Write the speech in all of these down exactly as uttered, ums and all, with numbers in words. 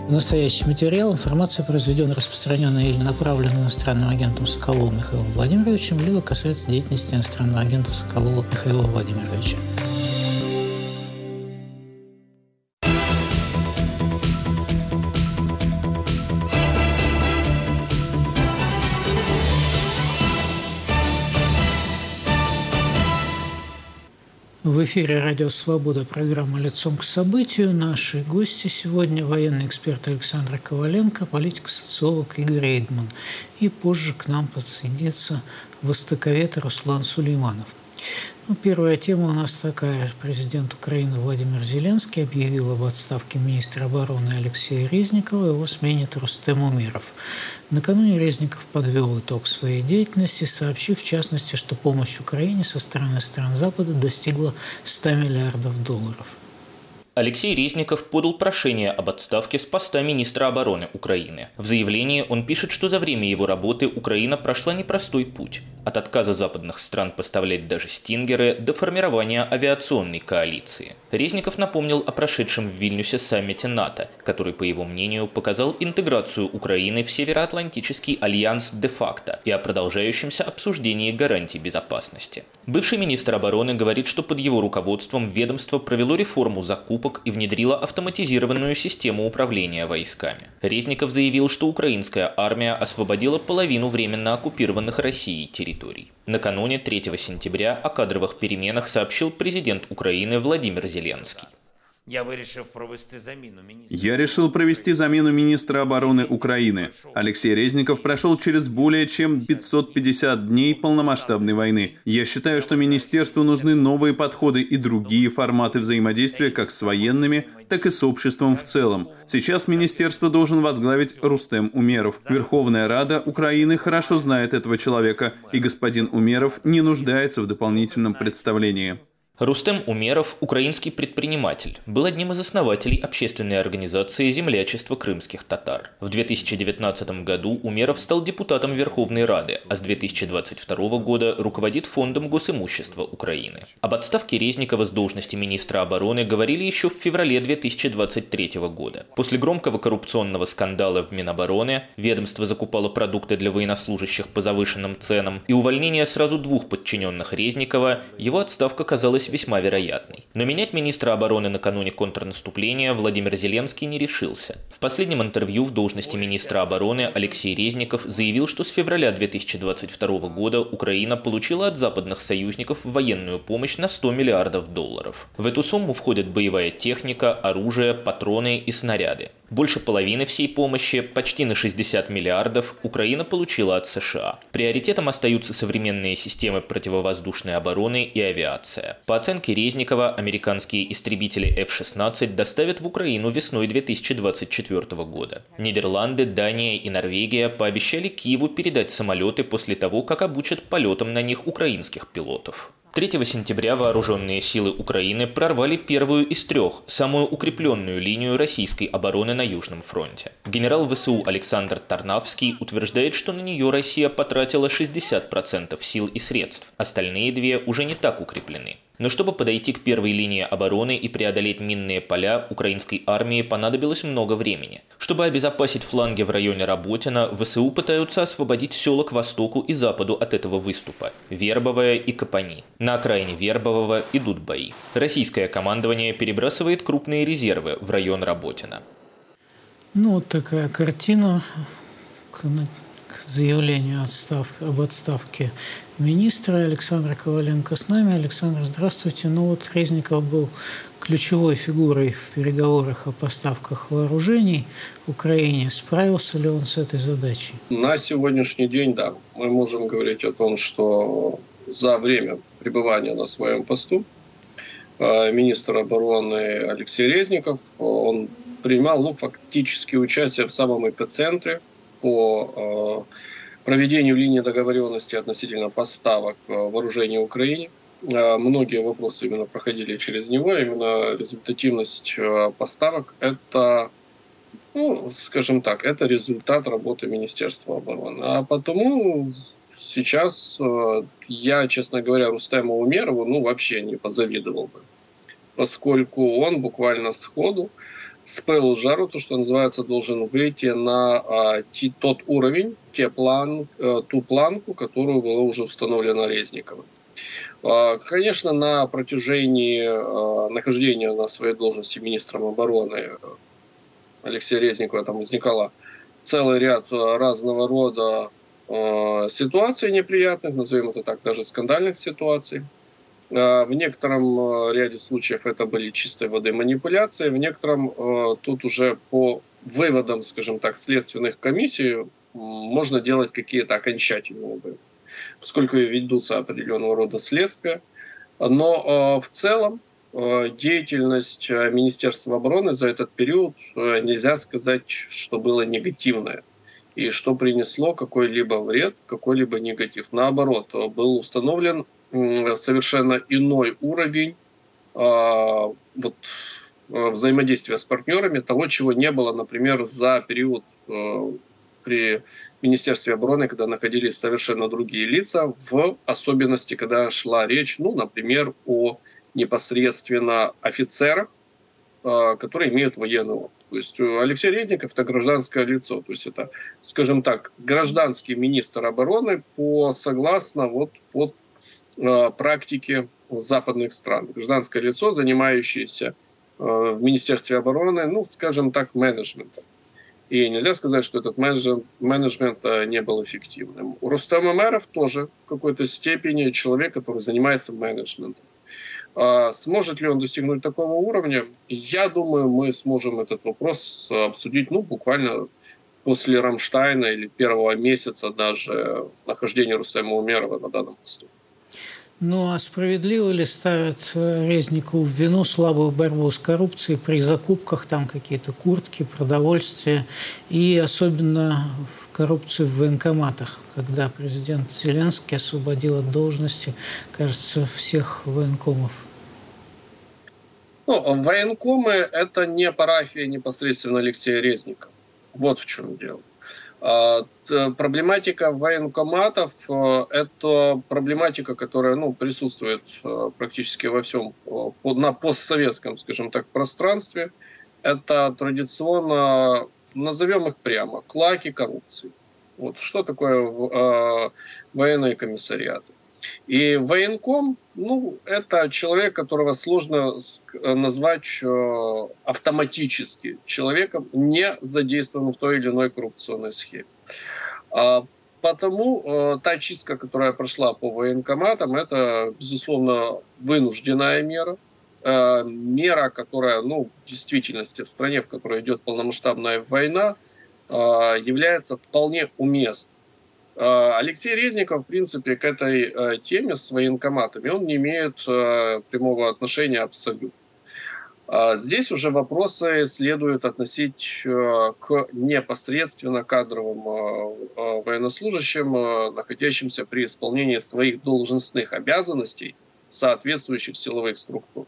Настоящий материал, информация произведена, распространенная или направлена иностранным агентом Соколовым Михаилом Владимировичем, либо касается деятельности иностранного агента Соколова Михаила Владимировича. В эфире «Радио Свобода», программа «Лицом к событию». Наши гости сегодня – военный эксперт Александр Коваленко, политик-социолог Игорь Эйдман. И позже к нам подсоединится востоковед Руслан Сулейманов. Ну, первая тема у нас такая. Президент Украины Владимир Зеленский объявил об отставке министра обороны Алексея Резникова и его сменит Рустем Умеров. Накануне Резников подвел итог своей деятельности, сообщив в частности, что помощь Украине со стороны стран Запада достигла ста миллиардов долларов. Алексей Резников подал прошение об отставке с поста министра обороны Украины. В заявлении он пишет, что за время его работы Украина прошла непростой путь. От отказа западных стран поставлять даже «Стингеры» до формирования авиационной коалиции. Резников напомнил о прошедшем в Вильнюсе саммите НАТО, который, по его мнению, показал интеграцию Украины в Североатлантический альянс де-факто и о продолжающемся обсуждении гарантий безопасности. Бывший министр обороны говорит, что под его руководством ведомство провело реформу закупок и внедрило автоматизированную систему управления войсками. Резников заявил, что украинская армия освободила половину временно оккупированных Россией территорий. Накануне третьего сентября о кадровых переменах сообщил президент Украины Владимир Зеленский. Я решил провести замену министра. Я решил провести замену министра обороны Украины. Алексей Резников прошел через более чем пятьсот пятьдесят дней полномасштабной войны. Я считаю, что министерству нужны новые подходы и другие форматы взаимодействия как с военными, так и с обществом в целом. Сейчас министерство должен возглавить Рустем Умеров. Верховная Рада Украины хорошо знает этого человека, и господин Умеров не нуждается в дополнительном представлении. Рустем Умеров – украинский предприниматель, был одним из основателей общественной организации «Землячество крымских татар». В две тысячи девятнадцатом году Умеров стал депутатом Верховной Рады, а с две тысячи двадцать второго года руководит Фондом госимущества Украины. Об отставке Резникова с должности министра обороны говорили еще в феврале две тысячи двадцать третьего года. После громкого коррупционного скандала в Минобороны ведомство закупало продукты для военнослужащих по завышенным ценам и увольнение сразу двух подчиненных Резникова, его отставка казалась весьма вероятной. Но менять министра обороны накануне контрнаступления Владимир Зеленский не решился. В последнем интервью в должности министра обороны Алексей Резников заявил, что с февраля две тысячи двадцать второго года Украина получила от западных союзников военную помощь на сто миллиардов долларов. В эту сумму входят боевая техника, оружие, патроны и снаряды. Больше половины всей помощи, почти на шестьдесят миллиардов, Украина получила от США. Приоритетом остаются современные системы противовоздушной обороны и авиация. По оценке Резникова, американские истребители эф шестнадцать доставят в Украину весной две тысячи двадцать четвёртого года. Нидерланды, Дания и Норвегия пообещали Киеву передать самолеты после того, как обучат полетам на них украинских пилотов. третьего сентября вооруженные силы Украины прорвали первую из трех, самую укрепленную линию российской обороны на Южном фронте. Генерал ВСУ Александр Тарнавский утверждает, что на нее Россия потратила шестьдесят процентов сил и средств, остальные две уже не так укреплены. Но чтобы подойти к первой линии обороны и преодолеть минные поля, украинской армии понадобилось много времени. Чтобы обезопасить фланги в районе Работино, ВСУ пытаются освободить села к востоку и западу от этого выступа – Вербовое и Капани. На окраине Вербового идут бои. Российское командование перебрасывает крупные резервы в район Работино. Ну, вот такая картина к заявлению отстав... об отставке министра. Александр Коваленко с нами. Александр, здравствуйте. Ну вот Резников был ключевой фигурой в переговорах о поставках вооружений Украине. Справился ли он с этой задачей? На сегодняшний день, да, мы можем говорить о том, что за время пребывания на своем посту министр обороны Алексей Резников, он принимал ну, фактически участие в самом эпицентре по э, проведению линии договоренности относительно поставок э, вооружений Украине. Э, многие вопросы именно проходили через него. Именно результативность э, поставок – это, ну, скажем так, это результат работы Министерства обороны. А потому сейчас э, я, честно говоря, Рустему Умерову ну, вообще не позавидовал бы, поскольку он буквально сходу с пылу с жару, то, что называется, должен выйти на а, ти, тот уровень, те план, а, ту планку, которую была уже установлена Резниковым. А, конечно, на протяжении а, нахождения на своей должности министром обороны Алексея Резникова там возникало целый ряд разного рода а, ситуаций неприятных, назовем это так, даже скандальных ситуаций. В некотором ряде случаев это были чистой воды манипуляции, в некотором тут уже по выводам, скажем так, следственных комиссий можно делать какие-то окончательные выводы, поскольку ведутся определенного рода следствия. Но в целом деятельность Министерства обороны за этот период нельзя сказать, что было негативное и что принесло какой-либо вред, какой-либо негатив. Наоборот, был установлен совершенно иной уровень а, вот, взаимодействия с партнерами, того, чего не было, например, за период а, при Министерстве обороны, когда находились совершенно другие лица, в особенности, когда шла речь, ну, например, о непосредственно офицерах, а, которые имеют военный опыт. То есть Алексей Резников – это гражданское лицо, то есть это, скажем так, гражданский министр обороны по согласно вот под практики западных стран. Гражданское лицо, занимающееся в Министерстве обороны, ну, скажем так, менеджментом. И нельзя сказать, что этот менеджмент не был эффективным. Рустем Умеров тоже в какой-то степени человек, который занимается менеджментом. Сможет ли он достигнуть такого уровня? Я думаю, мы сможем этот вопрос обсудить, ну, буквально после Рамштайна или первого месяца даже нахождения Рустема Умерова на данном посту. Ну, а справедливо ли ставят Резникову в вину слабую борьбу с коррупцией при закупках, там какие-то куртки, продовольствие, и особенно в коррупции в военкоматах, когда президент Зеленский освободил от должности, кажется, всех военкомов? Ну, военкомы – это не парафия непосредственно Алексея Резникова. Вот в чем дело. Проблематика военкоматов – это проблематика, которая ну, присутствует практически во всем на постсоветском, скажем так, пространстве. Это традиционно, назовем их прямо, клаки коррупции. Вот что такое военные комиссариаты? И военком, ну, это человек, которого сложно назвать автоматически человеком, не задействованным в той или иной коррупционной схеме. Потому та чистка, которая прошла по военкоматам, это, безусловно, вынужденная мера. Мера, которая, ну, в действительности в стране, в которой идет полномасштабная война, является вполне уместной. Алексей Резников, в принципе, к этой теме с военкоматами, он не имеет прямого отношения абсолютно. Здесь уже вопросы следует относить к непосредственно кадровым военнослужащим, находящимся при исполнении своих должностных обязанностей соответствующих силовых структур.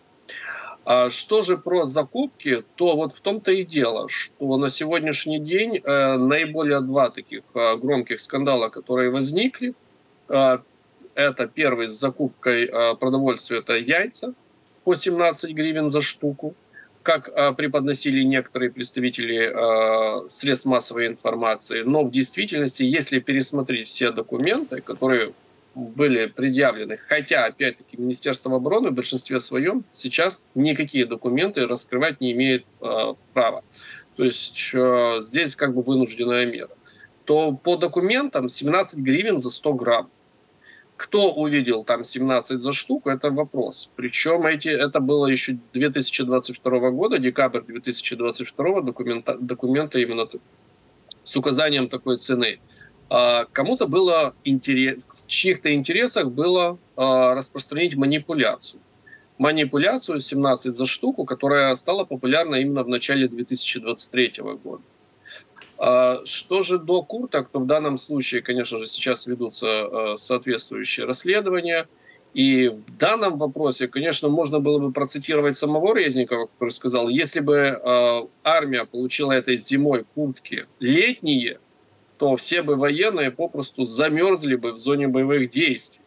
А что же про закупки, то вот в том-то и дело, что на сегодняшний день э, наиболее два таких э, громких скандала, которые возникли. Э, это первый с закупкой э, продовольствия, это яйца по семнадцать гривен за штуку, как э, преподносили некоторые представители э, средств массовой информации. Но в действительности, если пересмотреть все документы, которые были предъявлены, хотя, опять-таки, Министерство обороны в большинстве своем сейчас никакие документы раскрывать не имеет э, права. То есть э, здесь как бы вынужденная мера. То по документам семнадцать гривен за сто грамм. Кто увидел там семнадцать за штуку, это вопрос. Причем эти, это было еще две тысячи двадцать второго года, декабрь две тысячи двадцать второго, документа, документы именно с указанием такой цены. А кому-то было интерес, в чьих-то интересах было а, распространить манипуляцию. Манипуляцию семнадцать за штуку, которая стала популярна именно в начале две тысячи двадцать третьего года. А, что же до курток, то в данном случае, конечно же, сейчас ведутся а, соответствующие расследования. И в данном вопросе, конечно, можно было бы процитировать самого Резникова, который сказал, если бы э, армия получила этой зимой куртки летние, то все бы военные попросту замерзли бы в зоне боевых действий.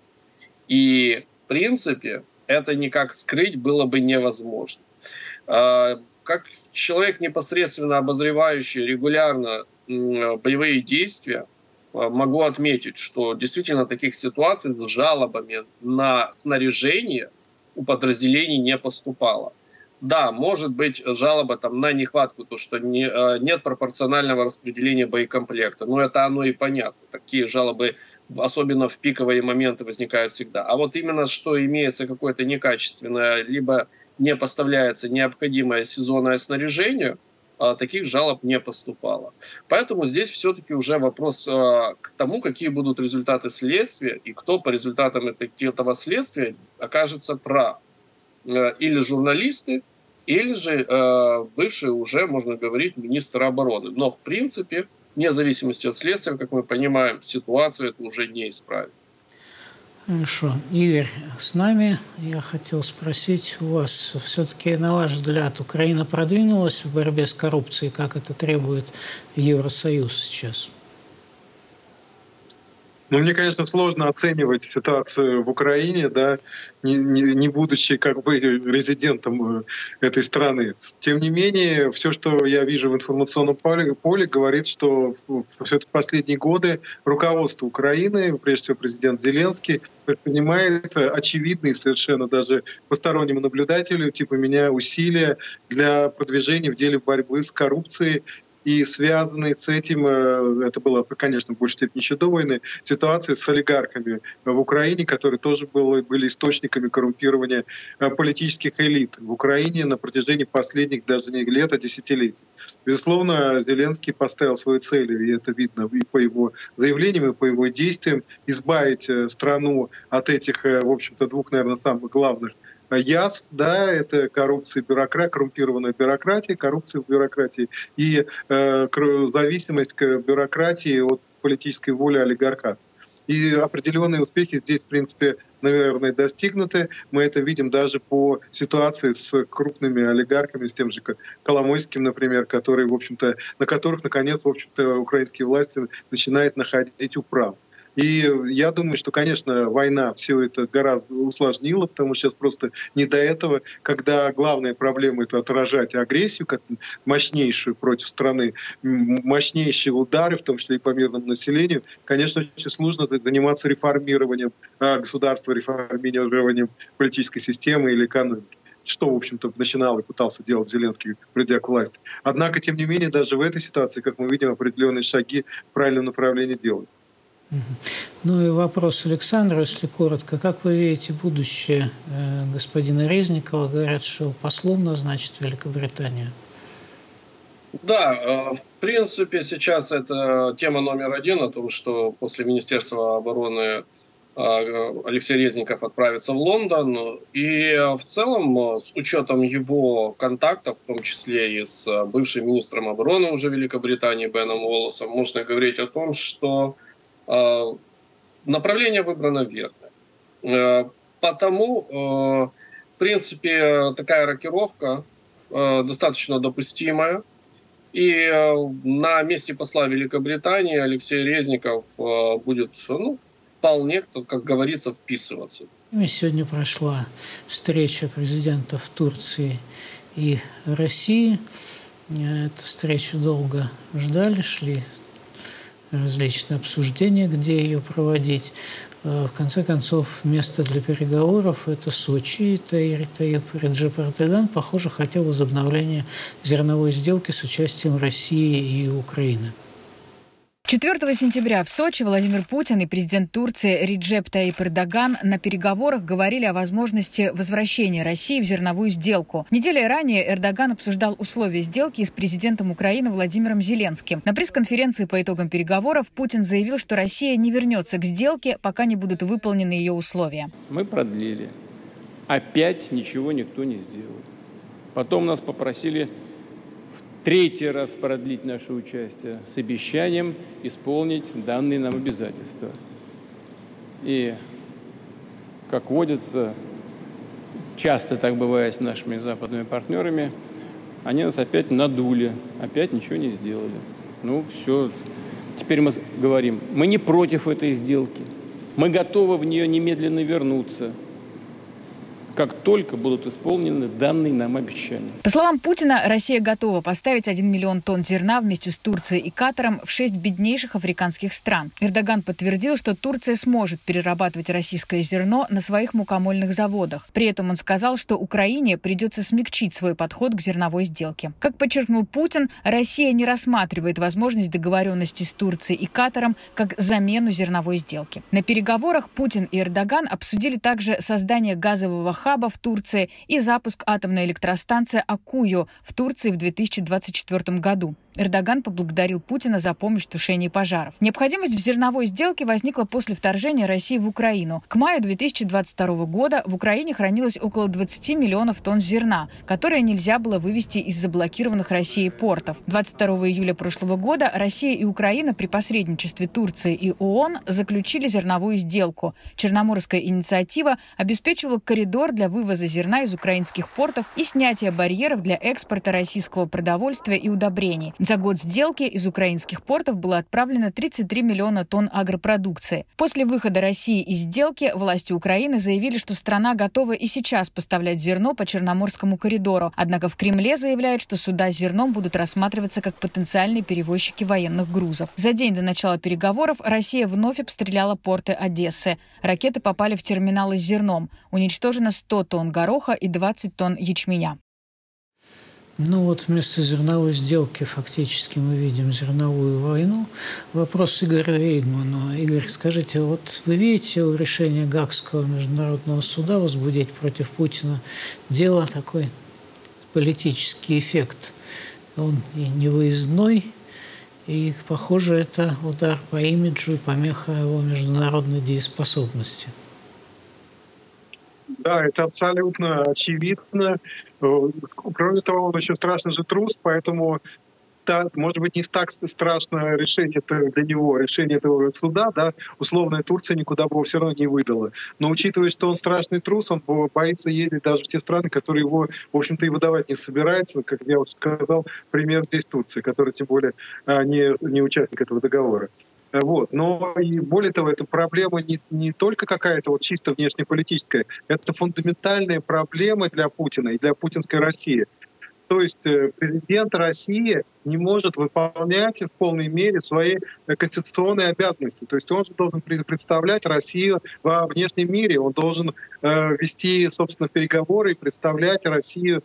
И, в принципе, это никак скрыть было бы невозможно. Э, как человек, непосредственно обозревающий регулярно боевые действия, могу отметить, что действительно таких ситуаций с жалобами на снаряжение у подразделений не поступало. Да, может быть жалоба там, на нехватку, то, что не, нет пропорционального распределения боекомплекта. Но это оно и понятно. Такие жалобы, особенно в пиковые моменты, возникают всегда. А вот именно что имеется какое-то некачественное, либо не поставляется необходимое сезонное снаряжение, таких жалоб не поступало. Поэтому здесь все-таки уже вопрос к тому, какие будут результаты следствия и кто по результатам этого следствия окажется прав. Или журналисты, или же э, бывший уже, можно говорить, министр обороны. Но, в принципе, вне зависимости от следствия, как мы понимаем, ситуацию это уже не исправит. Хорошо. Игорь с нами. Я хотел спросить у вас, все-таки, на ваш взгляд, Украина продвинулась в борьбе с коррупцией, как это требует Евросоюз сейчас? Ну, мне, конечно, сложно оценивать ситуацию в Украине, да, не, не, не будучи как бы резидентом этой страны. Тем не менее, все, что я вижу в информационном поле, поле говорит, что все-таки последние годы руководство Украины, прежде всего президент Зеленский, предпринимает очевидные совершенно даже постороннему наблюдателю, типа меня, усилия для продвижения в деле борьбы с коррупцией. И связанные с этим, это было, конечно, в большей степени еще до войны, ситуации с олигархами в Украине, которые тоже были, были источниками коррумпирования политических элит в Украине на протяжении последних даже не лет, а десятилетий. Безусловно, Зеленский поставил свои цели, и это видно и по его заявлениям, и по его действиям, избавить страну от этих, в общем-то, двух, наверное, самых главных язв, да, это коррупция, бюрократ, коррумпированная бюрократия, коррупция в бюрократии и э, зависимость к бюрократии от политической воли олигархата. И определенные успехи здесь, в принципе, наверное, достигнуты. Мы это видим даже по ситуации с крупными олигархами, с тем же Коломойским, например, которые, в общем-то, на которых, наконец, в общем-то, украинские власти начинают находить управу. И я думаю, что, конечно, война все это гораздо усложнила, потому что сейчас просто не до этого, когда главная проблема — это отражать агрессию, как мощнейшую против страны, мощнейшие удары, в том числе и по мирному населению. Конечно, очень сложно заниматься реформированием государства, реформированием политической системы или экономики, что, в общем-то, начинал и пытался делать Зеленский, придя к власти. Однако, тем не менее, даже в этой ситуации, как мы видим, определенные шаги в правильном направлении делают. Ну и вопрос Александру, если коротко. Как вы видите будущее господина Резникова? Говорят, что послом назначит Великобританию. Да, в принципе, сейчас это тема номер один о том, что после Министерства обороны Алексей Резников отправится в Лондон. И в целом, с учетом его контактов, в том числе и с бывшим министром обороны уже Великобритании Беном Уоллесом, можно говорить о том, что направление выбрано верное. Потому, в принципе, такая рокировка достаточно допустимая. И на месте посла Великобритании Алексей Резников будет, ну, вполне, как говорится, вписываться. Сегодня прошла встреча президентов Турции и России. Эту встречу долго ждали, шли различные обсуждения, где ее проводить. В конце концов, место для переговоров – это Сочи. И Таyyip Реджеп Эрдоган, похоже, хотел возобновления зерновой сделки с участием России и Украины. четвёртого сентября в Сочи Владимир Путин и президент Турции Реджеп Таyyip Эрдоган на переговорах говорили о возможности возвращения России в зерновую сделку. Неделей ранее Эрдоган обсуждал условия сделки с президентом Украины Владимиром Зеленским. На пресс-конференции по итогам переговоров Путин заявил, что Россия не вернется к сделке, пока не будут выполнены ее условия. Мы продлили. Опять ничего никто не сделал. Потом нас попросили третий раз продлить наше участие с обещанием исполнить данные нам обязательства. И, как водится, часто так бывает с нашими западными партнерами, они нас опять надули, опять ничего не сделали. Ну, все. Теперь мы говорим, мы не против этой сделки, мы готовы в нее немедленно вернуться. как только будут исполнены данные нам обещания. По словам Путина, Россия готова поставить один миллион тонн зерна вместе с Турцией и Катаром в шесть беднейших африканских стран. Эрдоган подтвердил, что Турция сможет перерабатывать российское зерно на своих мукомольных заводах. При этом он сказал, что Украине придется смягчить свой подход к зерновой сделке. Как подчеркнул Путин, Россия не рассматривает возможность договоренности с Турцией и Катаром как замену зерновой сделки. На переговорах Путин и Эрдоган обсудили также создание газового хаба в Турции и запуск атомной электростанции Аккую в Турции в две тысячи двадцать четвёртом году. Эрдоган поблагодарил Путина за помощь в тушении пожаров. Необходимость в зерновой сделке возникла после вторжения России в Украину. К маю две тысячи двадцать второго года в Украине хранилось около двадцати миллионов тонн зерна, которое нельзя было вывести из заблокированных Россией портов. двадцать второго июля прошлого года Россия и Украина при посредничестве Турции и ООН заключили зерновую сделку. Черноморская инициатива обеспечивала коридор для вывоза зерна из украинских портов и снятия барьеров для экспорта российского продовольствия и удобрений. За год сделки из украинских портов было отправлено тридцать три миллиона тонн агропродукции. После выхода России из сделки власти Украины заявили, что страна готова и сейчас поставлять зерно по Черноморскому коридору. Однако в Кремле заявляют, что суда с зерном будут рассматриваться как потенциальные перевозчики военных грузов. За день до начала переговоров Россия вновь обстреляла порты Одессы. Ракеты попали в терминалы с зерном. Уничтожено сто тонн гороха и двадцать тонн ячменя. Ну вот вместо зерновой сделки фактически мы видим зерновую войну. Вопрос Игорю Рейдману. Игорь, скажите, вот вы видите у решения Гаагского международного суда возбудить против Путина дело такой политический эффект? Он и невыездной, и, похоже, это удар по имиджу и помеха его международной дееспособности. Да, это абсолютно очевидно. Кроме того, он еще страшный же трус, поэтому, да, может быть, не так страшно решение для него, решение этого суда, да, условная Турция никуда бы его все равно не выдала. Но учитывая, что он страшный трус, он боится ездить даже в те страны, которые его, в общем-то, и выдавать не собираются. Как я уже сказал, пример здесь Турции, которая, тем более, не, не участник этого договора. Вот. Но и более того, эта проблема не, не только какая-то вот чисто внешнеполитическая, это фундаментальная проблема для Путина и для путинской России. То есть президент России не может выполнять в полной мере свои конституционные обязанности. То есть он же должен представлять Россию во внешнем мире, он должен э, вести, собственно, переговоры и представлять Россию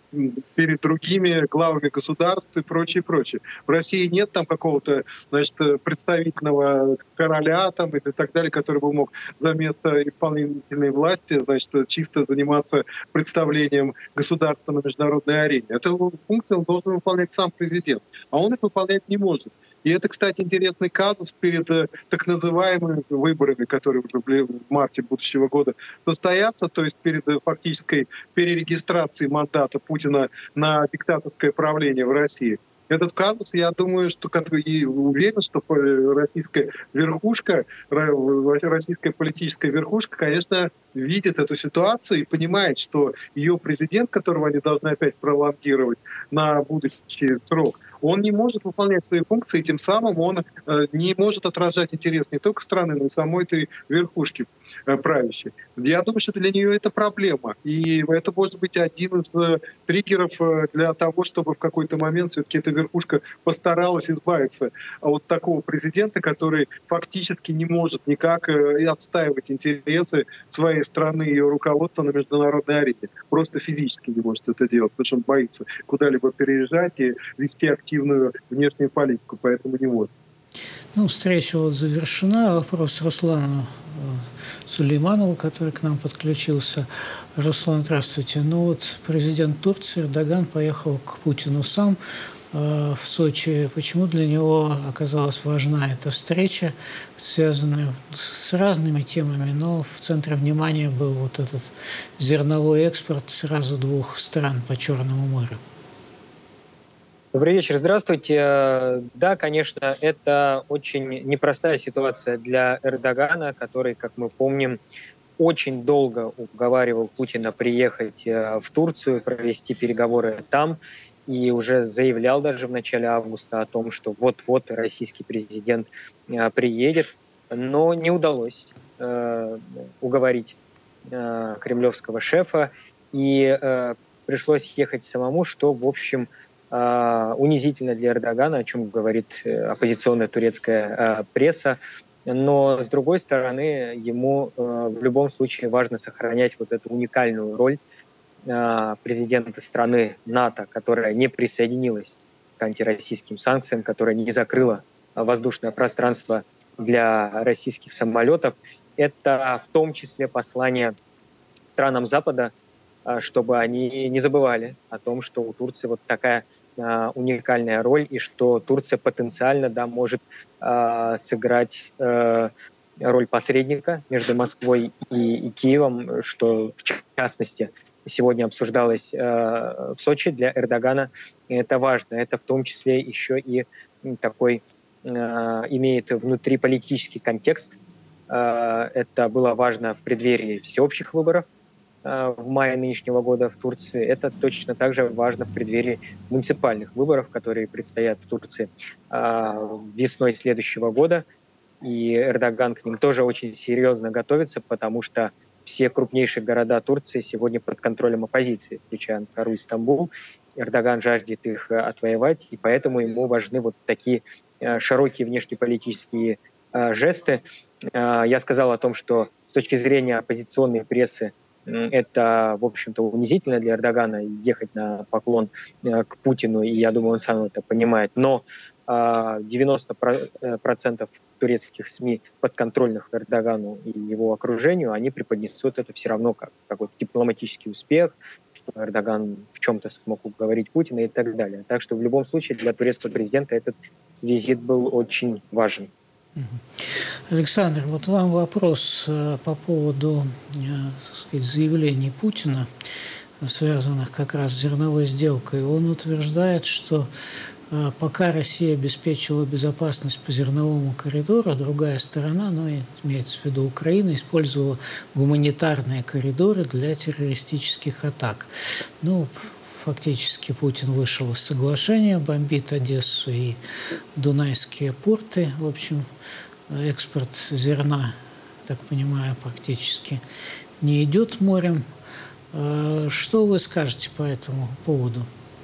перед другими главами государств и прочее, прочее. В России нет там какого-то, значит, представительного короля там и так далее, который бы мог за место исполнительной власти, значит, чисто заниматься представлением государства на международной арене. Эту функцию он должен выполнять сам президент, а он их выполнять не может. И это, кстати, интересный казус перед э, так называемыми выборами, которые уже в марте будущего года состоятся, то есть перед э, фактической перерегистрацией мандата Путина на диктаторское правление в России. Этот казус, я думаю, что и уверен, что российская верхушка, российская политическая верхушка, конечно, видит эту ситуацию и понимает, что ее президент, которого они должны опять пролонгировать на будущий срок, он не может выполнять свои функции, и тем самым он э, не может отражать интерес не только страны, но и самой этой верхушки э, правящей. Я думаю, что для нее это проблема. И это может быть один из э, триггеров э, для того, чтобы в какой-то момент все-таки эта верхушка постаралась избавиться от такого президента, который фактически не может никак э, отстаивать интересы своей страны и ее руководства на международной арене. Просто физически не может это делать, потому что он боится куда-либо переезжать и вести активную внешнюю политику, поэтому не может. Ну, встреча вот завершена. Вопрос Руслану Сулейманову, который к нам подключился. Руслан, здравствуйте. Ну вот президент Турции Эрдоган поехал к Путину сам э, в Сочи. Почему для него оказалась важна эта встреча, связанная с разными темами, но в центре внимания был вот этот зерновой экспорт сразу двух стран по Черному морю? Добрый вечер, здравствуйте. Да, конечно, это очень непростая ситуация для Эрдогана, который, как мы помним, очень долго уговаривал Путина приехать в Турцию, провести переговоры там, и уже заявлял даже в начале августа о том, что вот-вот российский президент приедет, но не удалось уговорить э, кремлевского шефа, и э, пришлось ехать самому, что, в общем, э, унизительно для Эрдогана, о чем говорит э, оппозиционная турецкая э, пресса. Но, с другой стороны, ему э, в любом случае важно сохранять вот эту уникальную роль э, президента страны НАТО, которая не присоединилась к антироссийским санкциям, которая не закрыла воздушное пространство для российских самолетов. Это в том числе послание странам Запада, э, чтобы они не забывали о том, что у Турции вот такая э, уникальная роль, и что Турция потенциально, да, может э, сыграть э, роль посредника между Москвой и, и Киевом, что в частности сегодня обсуждалось э, в Сочи для Эрдогана. И это важно. Это в том числе еще и такой э, имеет внутриполитический контекст. Э, это было важно в преддверии всеобщих выборов в мае нынешнего года в Турции. Это точно так же важно в преддверии муниципальных выборов, которые предстоят в Турции весной следующего года. И Эрдоган к ним тоже очень серьезно готовится, потому что все крупнейшие города Турции сегодня под контролем оппозиции, включая Анкару и Стамбул. Эрдоган жаждет их отвоевать, и поэтому ему важны вот такие широкие внешнеполитические жесты. Я сказал о том, что с точки зрения оппозиционной прессы это, в общем-то, унизительно для Эрдогана ехать на поклон к Путину, и я думаю, он сам это понимает. Но девяносто процентов турецких СМИ, подконтрольных Эрдогану и его окружению, они преподнесут это все равно как какой-то дипломатический успех, что Эрдоган в чем-то смог уговорить Путина и так далее. Так что в любом случае для турецкого президента этот визит был очень важен. Александр, вот вам вопрос по поводу, так сказать, заявлений Путина, связанных как раз с зерновой сделкой. Он утверждает, что пока Россия обеспечила безопасность по зерновому коридору, другая сторона, ну, имеется в виду Украина, использовала гуманитарные коридоры для террористических атак. Ну, фактически Путин вышел из соглашения, бомбит Одессу и Дунайские порты. В общем, экспорт зерна, так понимаю, практически не идет морем. Что вы скажете по этому поводу?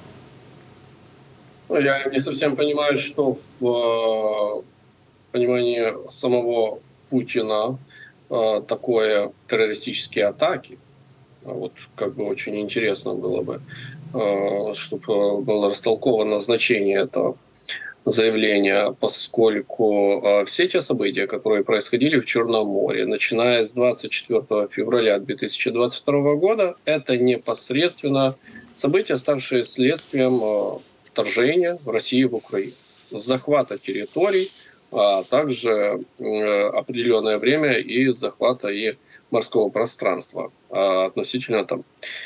Я не совсем понимаю, что в понимании самого Путина такое террористические атаки. Вот как бы очень интересно было бы, чтобы было растолковано значение этого заявления, поскольку все те события, которые происходили в Черном море, начиная с двадцать четвёртого февраля две тысячи двадцать второго года, это непосредственно события, ставшие следствием вторжения России в Украину, захвата территорий, а также определенное время и захвата и морского пространства относительно там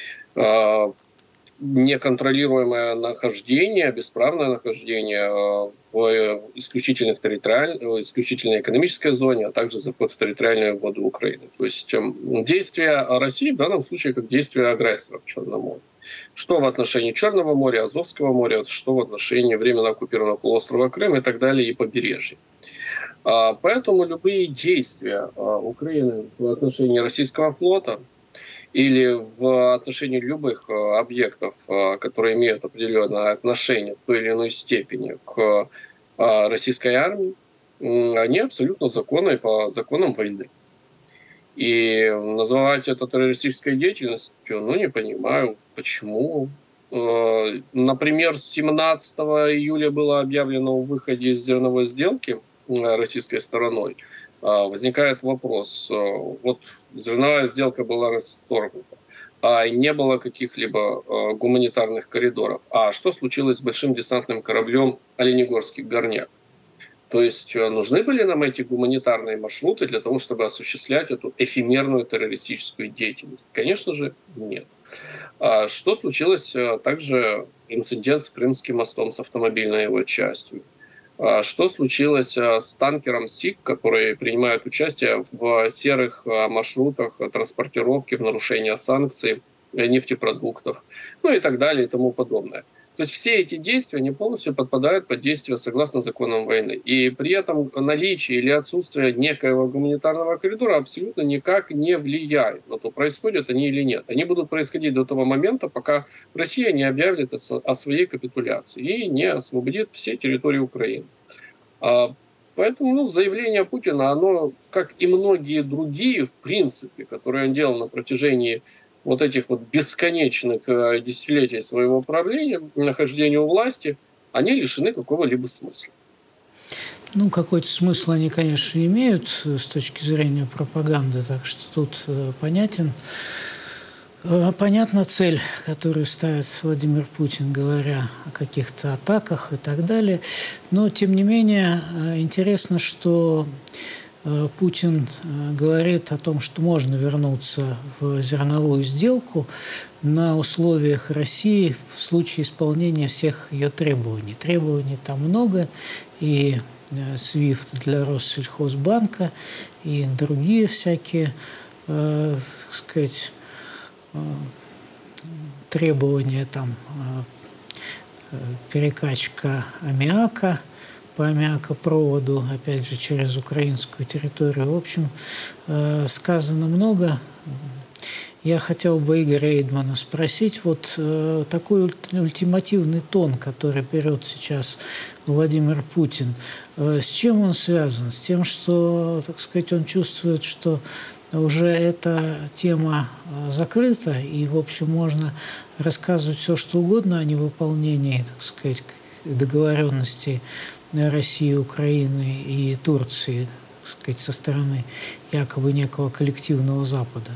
неконтролируемое нахождение, бесправное нахождение в исключительных территориальной, в исключительной экономической зоне, а также заход в территориальную воду Украины. То есть действия России в данном случае как действия агрессора в Черном море. Что в отношении Черного моря, Азовского моря, что в отношении временно оккупированного полуострова Крым и так далее, и побережья. Поэтому любые действия Украины в отношении российского флота или в отношении любых объектов, которые имеют определенное отношение в той или иной степени к российской армии, они абсолютно законны по законам войны. И называть это террористической деятельностью, ну, не понимаю, почему. Например, семнадцатого июля было объявлено о выходе из зерновой сделки российской стороной. Возникает вопрос, вот зерновая сделка была расторгнута, а не было каких-либо гуманитарных коридоров. А что случилось с большим десантным кораблем «Оленегорский горняк»? То есть нужны были нам эти гуманитарные маршруты для того, чтобы осуществлять эту эфемерную террористическую деятельность? Конечно же, нет. А что случилось также инцидент с Крымским мостом, с автомобильной его частью? Что случилось с танкером СИК, которые принимают участие в серых маршрутах транспортировки в нарушение санкций, нефтепродуктов, ну и так далее и тому подобное. То есть все эти действия, они полностью подпадают под действия согласно законам войны. И при этом наличие или отсутствие некоего гуманитарного коридора абсолютно никак не влияет на то, происходят они или нет. Они будут происходить до того момента, пока Россия не объявит о своей капитуляции и не освободит все территории Украины. Поэтому ну, заявление Путина, оно, как и многие другие, в принципе, которые он делал на протяжении вот этих вот бесконечных э, десятилетий своего правления, нахождения у власти, они лишены какого-либо смысла. Ну, какой-то смысл они, конечно, имеют с точки зрения пропаганды, так что тут э, понятен, э, понятна цель, которую ставит Владимир Путин, говоря о каких-то атаках и так далее. Но, тем не менее, э, интересно, что Путин говорит о том, что можно вернуться в зерновую сделку на условиях России в случае исполнения всех ее требований. Требований там много, и свифт для Россельхозбанка, и другие всякие, э, так сказать, э, требования, там, э, перекачка аммиака, по аммиакопроводу, опять же, через украинскую территорию. В общем, э, сказано много. Я хотел бы Игоря Эйдмана спросить, вот э, такой ультимативный тон, который берет сейчас Владимир Путин, э, с чем он связан? С тем, что, так сказать, он чувствует, что уже эта тема закрыта, и, в общем, можно рассказывать все, что угодно о невыполнении, так сказать, договоренностей России, Украины и Турции, так сказать, со стороны якобы некого коллективного Запада?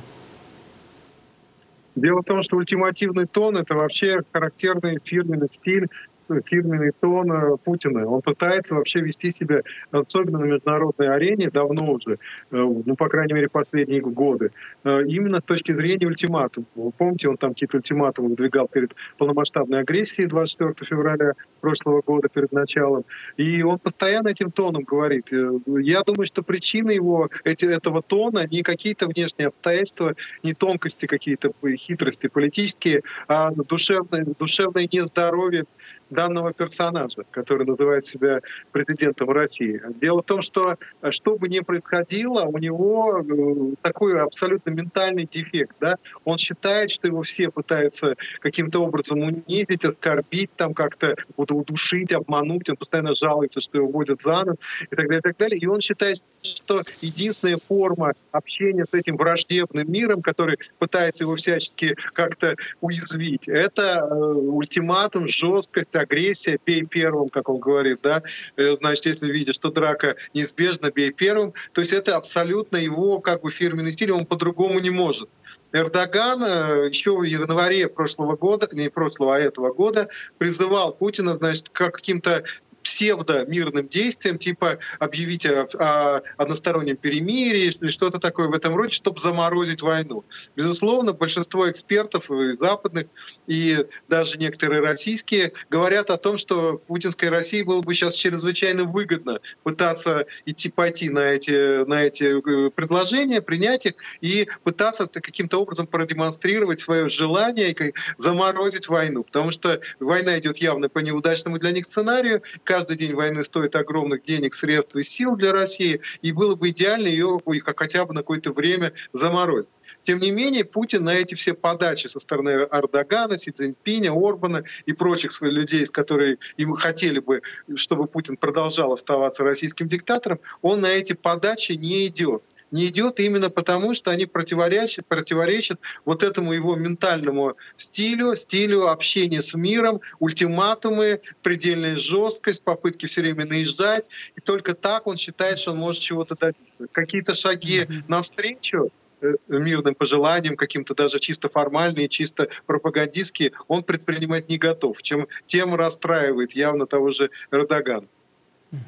Дело в том, что ультимативный тон — это вообще характерный фирменный стиль, фирменный тон Путина. Он пытается вообще вести себя, особенно на международной арене, давно уже, ну, по крайней мере, последние годы, именно с точки зрения ультиматума. Вы помните, он там какие-то ультиматумы выдвигал перед полномасштабной агрессией двадцать четвёртого февраля прошлого года, перед началом. И он постоянно этим тоном говорит. Я думаю, что причины его, эти, этого тона не какие-то внешние обстоятельства, не тонкости какие-то, хитрости политические, а душевное, душевное нездоровье данного персонажа, который называет себя президентом России. Дело в том, что что бы ни происходило, у него такой абсолютно ментальный дефект. Да? Он считает, что его все пытаются каким-то образом унизить, оскорбить, там как-то удушить, обмануть. Он постоянно жалуется, что его водят за нос и так далее, и так далее. И он считает, что единственная форма общения с этим враждебным миром, который пытается его всячески как-то уязвить, это э, ультиматум, жесткость, агрессия, бей первым, как он говорит, да, значит, если видишь, что драка неизбежна, бей первым, то есть это абсолютно его как бы фирменный стиль, он по-другому не может. Эрдоган еще в январе прошлого года, не прошлого, а этого года, призывал Путина, значит, к каким-то псевдомирным действиям, типа объявить о, о одностороннем перемирии или что-то такое в этом роде, чтобы заморозить войну. Безусловно, большинство экспертов, и западных, и даже некоторые российские, говорят о том, что путинской России было бы сейчас чрезвычайно выгодно пытаться идти пойти на эти, на эти предложения, принять их и пытаться каким-то образом продемонстрировать свое желание заморозить войну. Потому что война идет явно по неудачному для них сценарию. Каждый день войны стоит огромных денег, средств и сил для России, и было бы идеально ее хотя бы на какое-то время заморозить. Тем не менее, Путин на эти все подачи со стороны Эрдогана, Си Цзиньпиня, Орбана и прочих своих людей, которые им хотели бы, чтобы Путин продолжал оставаться российским диктатором, он на эти подачи не идет. Не идет именно потому, что они противоречат, противоречат вот этому его ментальному стилю, стилю общения с миром, ультиматумы, предельная жесткость, попытки все время наезжать. И только так он считает, что он может чего-то добиться. Какие-то шаги mm-hmm. навстречу мирным пожеланиям, каким-то даже чисто формальные, чисто пропагандистские, он предпринимать не готов, чем тем расстраивает явно того же Эрдогана. Mm-hmm.